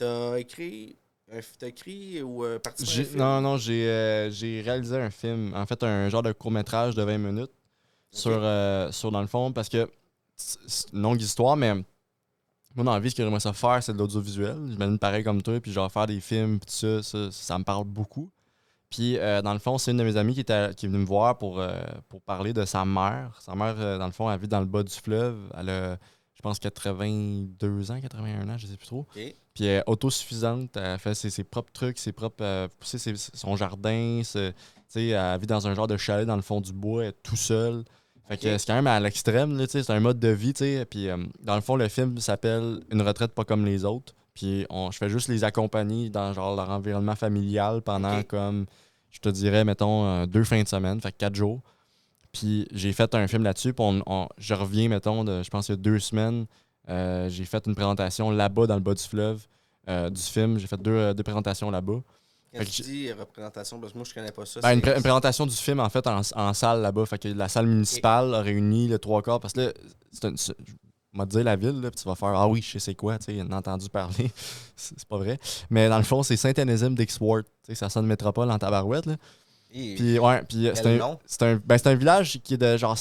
T'as écrit ou participé à un J'ai, film? non, j'ai réalisé un film, en fait, un genre de court-métrage de 20 minutes Ok. sur dans le fond, parce que c'est une longue histoire, mais moi, dans la vie, ce que j'aimerais ça faire, c'est de l'audiovisuel. J'imagine pareil comme toi, puis genre faire des films, puis ça me parle beaucoup. Puis, dans le fond, c'est une de mes amies qui est venue me voir pour parler de sa mère. Sa mère, dans le fond, elle vit dans le bas du fleuve. Elle a, je pense, 82 ans, 81 ans, je sais plus trop. Ok. Puis, elle est autosuffisante. Elle fait ses propres trucs, ses propres. Pousser son jardin. Tu sais, elle vit dans un genre de chalet dans le fond du bois, elle est tout seule. Fait que Ok. c'est quand même à l'extrême, là, tu sais, c'est un mode de vie, tu sais. Puis, dans le fond, le film s'appelle Une retraite pas comme les autres. Puis, je fais juste les accompagner dans genre leur environnement familial pendant Ok. comme je te dirais, mettons, 2 fins de semaine, fait que 4 jours. Puis j'ai fait un film là-dessus, puis je reviens, mettons, je pense il y a 2 semaines, j'ai fait une présentation là-bas, dans le bas du fleuve, du film. J'ai fait deux présentations là-bas. Quand Fait que tu dis représentation, parce que moi je connais pas ça, ben, c'est. une présentation du film, en fait, en salle là-bas. Fait que la salle Ok. municipale a réuni le trois quarts. Parce que là, on va te dire la ville, là, puis tu vas faire Ah oui, je sais c'est quoi, tu sais, on a entendu parler. C'est pas vrai. Mais dans le fond, c'est Saint-Onésime d'Ixworth. Tu sais, ça sonne métropole en tabarouette, là. Et Puis, ouais, puis quel nom? c'est un village qui est de genre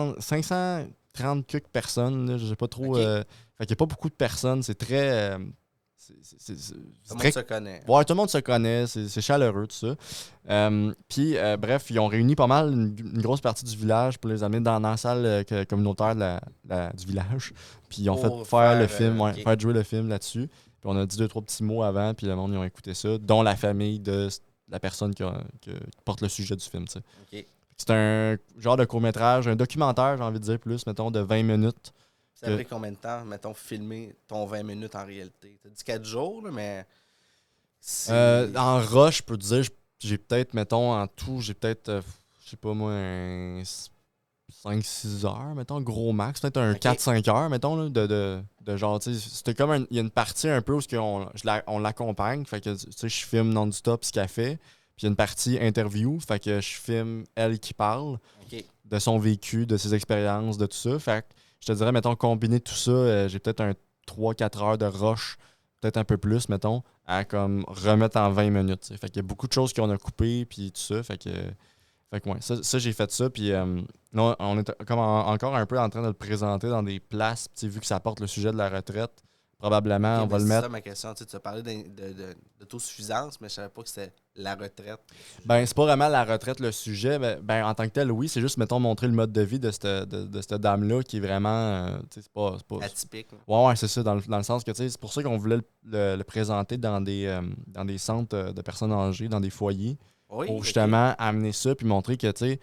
530 quelques personnes, là, je sais pas trop. Ok. Tout Fait qu'il y a pas beaucoup de personnes. C'est très. le C'est monde très. se connaît. Ouais, tout le monde se connaît, c'est chaleureux, tout ça. Puis, bref, ils ont réuni pas mal une grosse partie du village pour les amener dans la salle communautaire du village. Puis, ils ont fait Pour faire le faire. film, ouais, Ok. faire jouer le film là-dessus. Puis, on a dit 2, 3 petits mots avant, puis le monde, ils ont écouté ça, dont la famille de la personne qui porte le sujet du film, tu sais. Ok. C'est un genre de court-métrage, un documentaire, j'ai envie de dire plus, mettons, de 20 minutes. Ça a pris combien de temps, mettons, filmer ton 20 minutes en réalité? T'as dit 4 jours, là, mais c'est. En rush, je peux te dire, j'ai peut-être, mettons, en tout, j'ai peut-être, je sais pas moi, 5-6 heures, mettons, gros max. Peut-être un Ok. 4-5 heures, mettons, là, de genre, tu sais, c'était comme, il y a une partie un peu où on l'accompagne, fait que, tu sais, je filme non-stop ce qu'elle fait. Puis il y a une partie interview, fait que je filme elle qui parle Ok. de son vécu, de ses expériences, de tout ça. Fait que je te dirais, mettons, combiner tout ça, j'ai peut-être un 3-4 heures de rush, peut-être un peu plus, mettons, à comme remettre en 20 minutes. T'sais. Fait qu'il y a beaucoup de choses qu'on a coupées, puis tout ça. Fait que ouais, ça j'ai fait ça. Puis là, on est comme encore un peu en train de le présenter dans des places, vu que ça porte le sujet de la retraite. Probablement, Ok, on va ben le c'est mettre. ça ma question. Tu as parlé d'autosuffisance, mais je savais pas que c'était la retraite. Ben, c'est pas vraiment la retraite le sujet. Ben, en tant que tel, oui, c'est juste, mettons, montrer le mode de vie de cette dame-là qui est vraiment. Tu sais, Atypique. Là. Ouais, c'est ça, dans le sens que, tu sais, c'est pour ça qu'on voulait le présenter dans des centres de personnes âgées, dans des foyers, Oui, pour ok. justement amener ça, puis montrer que, tu sais,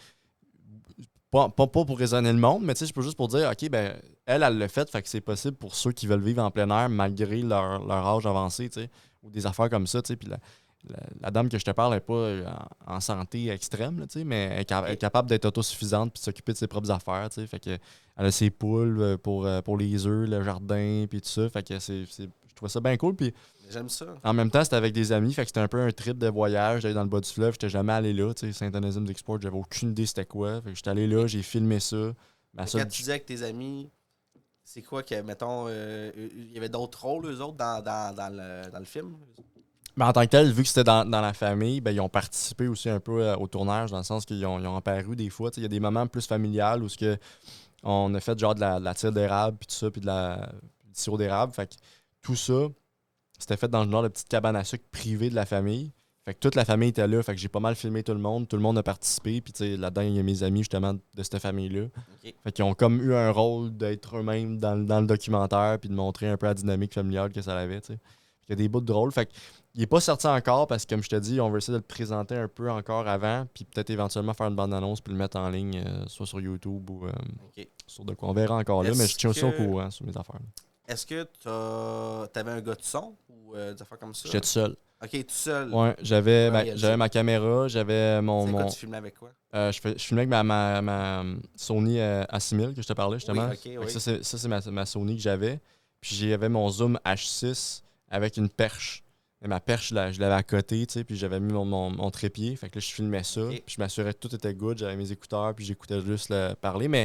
pas pour raisonner le monde, mais tu sais, c'est pas juste pour dire, OK, ben, elle le fait que c'est possible pour ceux qui veulent vivre en plein air malgré leur âge avancé, tu sais, ou des affaires comme ça, tu sais, puis la dame que je te parle n'est pas en santé extrême, là, tu sais, mais elle est Ok. capable d'être autosuffisante puis de s'occuper de ses propres affaires, tu sais, fait que elle a ses poules pour les œufs, le jardin, puis tout ça, fait que je trouvais ça bien cool, puis J'aime ça. en même temps, c'était avec des amis, fait que c'était un peu un trip de voyage. J'allais dans le bas du fleuve, j'étais jamais allé là, tu sais, Saint-Onésime d'Export, j'avais aucune idée c'était quoi. Fait que j'étais allé là, Ok. j'ai filmé ça. Ma Mais seule... quand tu dis avec tes amis, c'est quoi que, mettons, il y avait d'autres rôles, eux autres, dans le film? Mais en tant que tel, vu que c'était dans la famille, ben, ils ont participé aussi un peu au tournage, dans le sens ils ont apparu des fois. Tu sais, il y a des moments plus familiales où on a fait genre de la tire d'érable, puis tout ça, puis du sirop d'érable. Fait que tout ça, c'était fait dans le genre de petite cabane à sucre privée de la famille. Fait que toute la famille était là. Fait que j'ai pas mal filmé tout le monde. Tout le monde a participé. Puis tu sais, là-dedans, il y a mes amis justement de cette famille-là. Ok. Fait qu'ils ont comme eu un rôle d'être eux-mêmes dans le documentaire puis de montrer un peu la dynamique familiale que ça avait, tu sais. Il y a des bouts de drôle. Fait que il est pas sorti encore parce que, comme je te dis, on va essayer de le présenter un peu encore avant. Puis peut-être éventuellement faire une bande-annonce puis le mettre en ligne, soit sur YouTube ou Ok. sur de quoi. On verra encore là. Mais je Est-ce tiens aussi au que courant sur mes affaires. est-ce que t'avais un gars de son ou des affaires comme ça? J'étais tout seul. Ok, tout seul. Ouais, Pour j'avais réaliser. ma caméra, j'avais C'est quoi, mon tu filmais avec quoi? je filmais avec ma Sony A6000 que je te parlais Oui, justement. ok, Fait que oui. ça c'est ma Sony que j'avais. Puis j'avais mon zoom H6 avec une perche. Et ma perche, je l'avais à côté, tu sais, puis j'avais mis mon trépied. Fait que là, je filmais ça. Ok. Puis je m'assurais que tout était good. J'avais mes écouteurs, puis j'écoutais juste le parler. Mais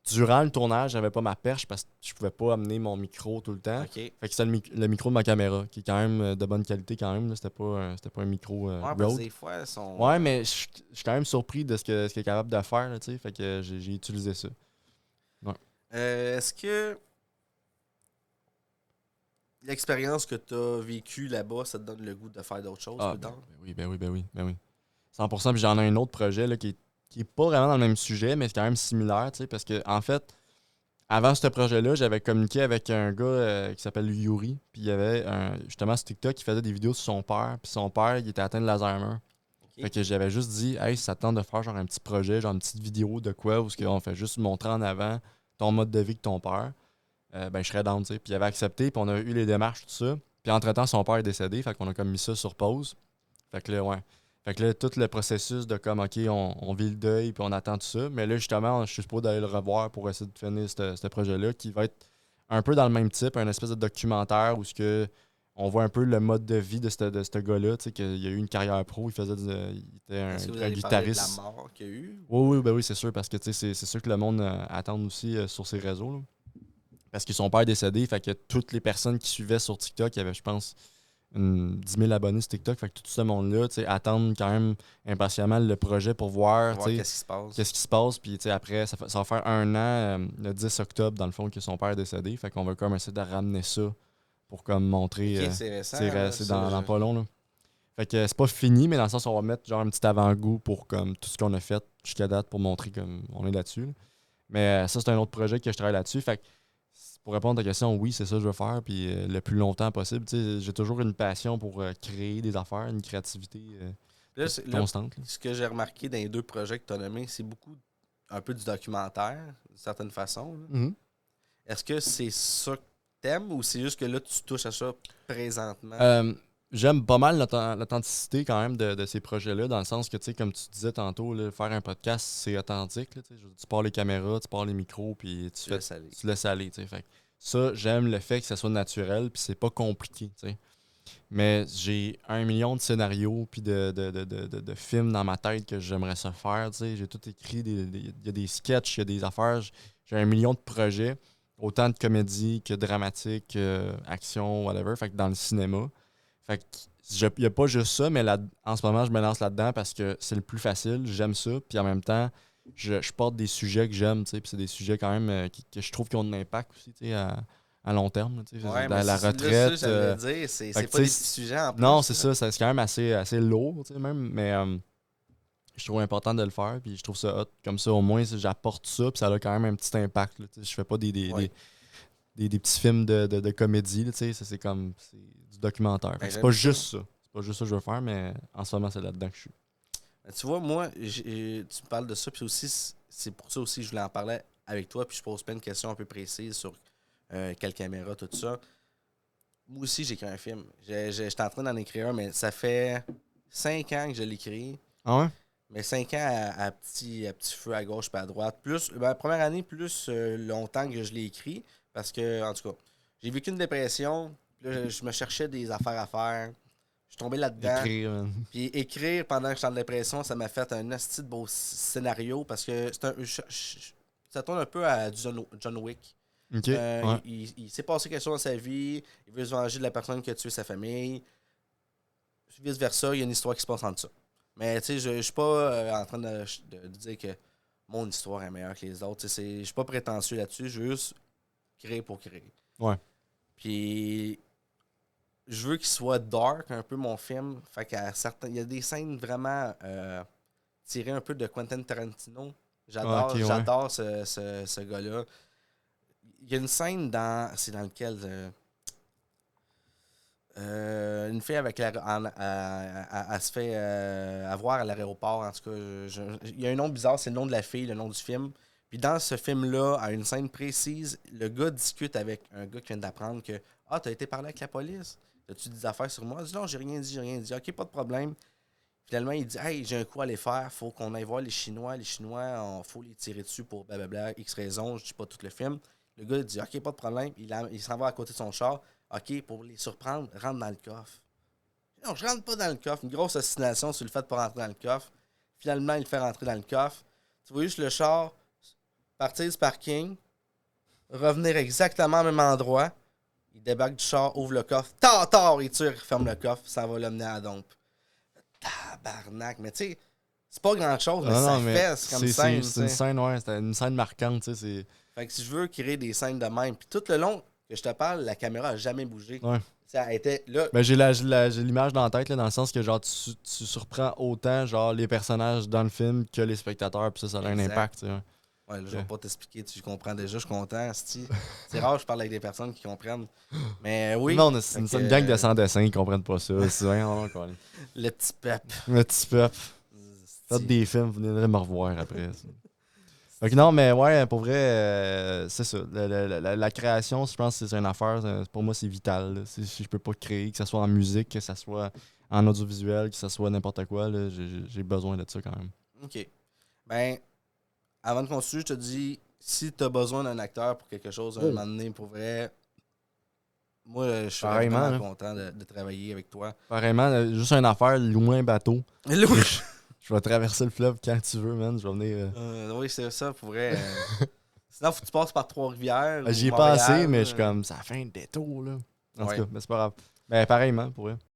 durant le tournage, j'avais pas ma perche parce que je pouvais pas amener mon micro tout le temps. OK. Fait que c'était le micro de ma caméra, qui est quand même de bonne qualité quand même. Là. C'était pas un micro Ouais, parce que Rode. des fois, elles sont. Ouais, mais je suis quand même surpris de ce qu'il est capable de faire, là, tu sais. Fait que j'ai utilisé ça. Ouais. Est-ce que l'expérience que tu as vécue là-bas, ça te donne le goût de faire d'autres choses Ah, plus tard? ben oui. 100%, puis j'en ai un autre projet là, qui est pas vraiment dans le même sujet, mais c'est quand même similaire, tu sais, parce que en fait, avant ce projet-là, j'avais communiqué avec un gars qui s'appelle Yuri, puis il y avait justement sur TikTok qui faisait des vidéos sur son père, puis son père, il était atteint de l'Alzheimer. OK. Fait que j'avais juste dit, hey, si ça te tente de faire genre un petit projet, genre une petite vidéo de quoi, où on fait juste montrer en avant ton mode de vie que ton père, ben je serais down, tu sais. Puis il avait accepté, puis on a eu les démarches, tout ça. Puis entre-temps, son père est décédé, fait qu'on a comme mis ça sur pause. Fait que là, ouais. Fait que là, tout le processus de comme, OK, on vit le deuil, puis on attend tout ça. Mais là, justement, je suis supposé d'aller le revoir pour essayer de finir ce projet-là, qui va être un peu dans le même type, un espèce de documentaire où on voit un peu le mode de vie de ce gars-là, tu sais, qu'il a eu une carrière pro, il était Est-ce que vous un allez parler de la guitariste. mort qu'il y a eu? Oui, ben oui, c'est sûr, parce que tu sais, c'est sûr que le monde attend aussi sur ses réseaux. Là. Parce que son père est décédé, fait que toutes les personnes qui suivaient sur TikTok, il y avait, je pense, 10 000 abonnés sur TikTok, fait que tout ce monde-là, tu sais, attendent quand même impatiemment le projet pour voir, Voir tu sais, qu'est-ce qui se passe. qu'est-ce qui se passe. Puis, tu sais, après, ça va faire 1 an, le 10 octobre, dans le fond, que son père est décédé. Fait qu'on va comme essayer de ramener ça pour comme montrer. OK, c'est récent. C'est dans pas long, là. Fait que c'est pas fini, mais dans le sens, on va mettre genre un petit avant-goût pour comme tout ce qu'on a fait jusqu'à date pour montrer comme on est là-dessus. Là. Mais ça, c'est un autre projet que je travaille là-dessus. Fait que pour répondre à ta question, oui, c'est ça que je veux faire, puis le plus longtemps possible. Tu sais, j'ai toujours une passion pour créer des affaires, une créativité Là, constante. Là. ce que j'ai remarqué dans les deux projets que tu as nommés, c'est beaucoup un peu du documentaire, d'une certaine façon. Là. Mhm. Est-ce que c'est ça que t'aimes ou c'est juste que là, tu touches à ça présentement? J'aime pas mal l'authenticité quand même de ces projets-là, dans le sens que, tu sais, comme tu disais tantôt, là, faire un podcast, c'est authentique. Là, tu pars les caméras, tu pars les micros, puis tu laisses aller. Tu sais. Fait que ça, j'aime le fait que ça soit naturel, puis c'est pas compliqué. Tu sais. Mais j'ai 1 million de scénarios, puis de films dans ma tête que j'aimerais ça faire. Tu sais. J'ai tout écrit, il y a des sketchs, il y a des affaires. J'ai 1 million de projets, autant de comédie que dramatique, action, whatever. Fait que dans le cinéma. Fait que il n'y a pas juste ça, mais en ce moment, je me lance là-dedans parce que c'est le plus facile. J'aime ça. Puis en même temps, je porte des sujets que j'aime. Puis c'est des sujets quand même que je trouve qui ont de l'impact aussi à long terme. Là, Ouais, dans mais la c'est retraite. ça, j'allais dire. C'est fait que, pas des tu sais, petits sujets en plus. non, c'est là. ça. C'est quand même assez lourd, même. Mais je trouve important de le faire. Puis je trouve ça hot. Comme ça, au moins, j'apporte ça. Puis ça a quand même un petit impact. Là, je fais pas Ouais. des petits films de comédie. Là, ça, c'est comme c'est du documentaire. Fait Ben, que c'est j'aime pas ça. juste ça. C'est pas juste ça que je veux faire, mais en ce moment, c'est là-dedans que je suis. Ben, tu vois, moi, tu me parles de ça, puis aussi, c'est pour ça aussi que je voulais en parler avec toi, puis je pose plein de questions un peu précises sur quelle caméra, tout ça. Moi aussi, j'écris un film. J'étais en train d'en écrire un, mais ça fait 5 ans que je l'écris. Ah ouais? Mais 5 ans à petit feu à gauche et à droite. Plus, ben, la première année, plus longtemps que je l'ai écrit. Parce que, en tout cas, j'ai vécu une dépression. Puis là, je me cherchais des affaires à faire. Je suis tombé là-dedans. Écrire, man. Puis écrire pendant que j'étais en dépression, ça m'a fait un asti de beau scénario. Parce que c'est ça tourne un peu à du John Wick. Ok. Ouais. Il s'est passé quelque chose dans sa vie. Il veut se venger de la personne qui a tué sa famille. Vice-versa, il y a une histoire qui se passe entre ça. Mais tu sais, je suis pas en train de dire que mon histoire est meilleure que les autres. Je suis pas prétentieux là-dessus. Je veux juste créer pour créer. Ouais. Puis je veux qu'il soit dark un peu mon film. Fait qu'à certains. Il y a des scènes vraiment tirées un peu de Quentin Tarantino. Ah, ok, ouais. J'adore ce gars-là. Il y a une scène dans. C'est dans lequel. Une fille avec elle se fait avoir à l'aéroport. En tout cas, il y a un nom bizarre, c'est le nom de la fille, le nom du film. Puis dans ce film-là, à une scène précise, le gars discute avec un gars qui vient d'apprendre que t'as été parler avec la police? As-tu des affaires sur moi? Il dit non, j'ai rien dit. Ok, pas de problème. Finalement, il dit hey, j'ai un coup à aller faire, faut qu'on aille voir les Chinois. Les Chinois, faut les tirer dessus pour blablabla, X raison, je dis pas tout le film. Le gars il dit ok, pas de problème. Il s'en va à côté de son char. OK, pour les surprendre, rentre dans le coffre. Non, je rentre pas dans le coffre. Une grosse ostination sur le fait de pas rentrer dans le coffre. Finalement, il le fait rentrer dans le coffre. Tu vois juste le char partir du parking, revenir exactement au même endroit. Il débarque du char, ouvre le coffre, il tire, il ferme le coffre, ça va l'amener à la dompe. Tabarnak, mais tu sais, c'est pas grand-chose, mais ça fait comme scène. C'est une scène, ouais, c'était une scène marquante, tu sais. Fait que si je veux créer des scènes de même, puis tout le long que je te parle, la caméra a jamais bougé. Ouais. Ça était là. Ben, j'ai l'image dans la tête, là, dans le sens que genre tu surprends autant genre les personnages dans le film que les spectateurs, puis ça a un impact, tu sais. Ouais, là, je vais pas t'expliquer, tu comprends déjà, je suis content. C'est rare, je parle avec des personnes qui comprennent. Mais oui. Non, c'est une gang de sans-dessin qui comprennent pas ça. C'est vraiment le petit pep. Le petit pep. Faites des films, vous viendrez me revoir après. Donc, non, mais ouais, pour vrai, c'est ça. La création, je pense que c'est une affaire. Pour moi, c'est vital. Là. Si je peux pas créer, que ce soit en musique, que ce soit en audiovisuel, que ce soit n'importe quoi, là, j'ai besoin de ça quand même. OK. Ben, avant de continuer, je te dis, si tu as besoin d'un acteur pour quelque chose, un moment donné, pour vrai, moi, je suis vraiment content de travailler avec toi. Pareillement, juste une affaire, loin bateau. Je vais traverser le fleuve quand tu veux, man. Je vais venir. Oui, c'est ça, pour vrai. Sinon, faut que tu passes par Trois-Rivières. J'y ai passé, mais je suis comme, ça fait un détour, là. En tout cas, mais c'est pas grave. Ben, pareillement, pour vrai.